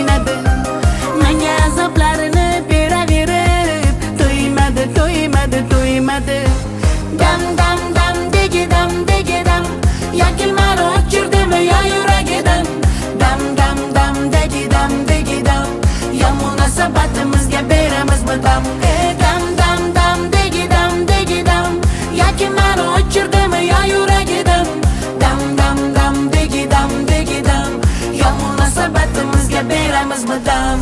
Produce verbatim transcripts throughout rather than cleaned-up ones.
to'ymadi. Menga azoblarini beraverib, to'ymadi, to'ymadi, to'ymadi. Dam dam dam degi dam degi dam, yakilmani o'chirdimi yo yuragidan. Dam dam dam degi dam degi dam, yo munosabatimizga beramizmi dam. E dam dam dam degi dam degi dam, yakilmani o'chirdimi yo yuragidan. Dam dam dam degi dam degi dam, yo munosabatimizga beramizmi dam.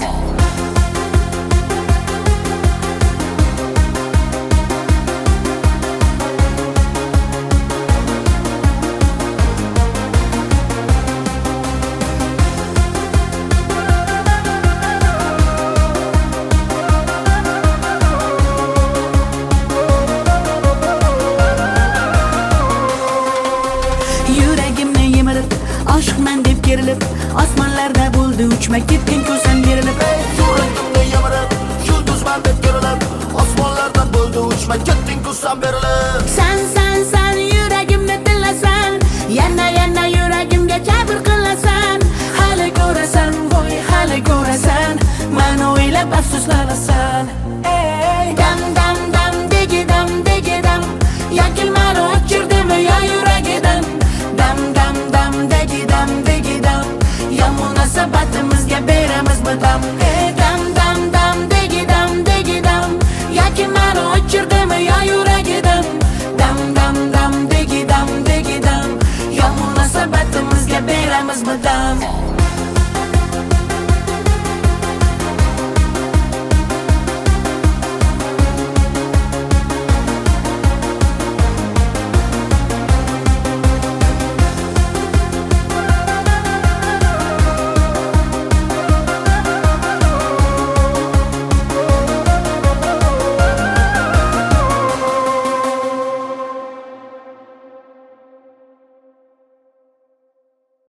Yuragimni yemirib, oshqman deb kerilib, osmonlarda bo'ldi uchma ketding ko'zim berilib. Yuragimni yemirib, yulduzman deb kerilib, osmonlarda bo'ldi uchma ketding ko'zim berilib. San san san yuragimni tilasan, yana yana yuragimga jabr qilasan. Hali ko'rasan, voy hali ko'rasan, meni o'ylab afsuslanasan. Ey dam dam dam degi dam degi dam, yakilmani o'chirdimi yo yuragidan. Dam dam dam degi dam degi dam, yo munosabatimizga beramizmi dam. Ey dam dam dam degi dam degi dam, yakilmani o'chirdimi yo yuragidan. Dam dam dam degi dam degi dam, yo munosabatimizga beramizmi dam.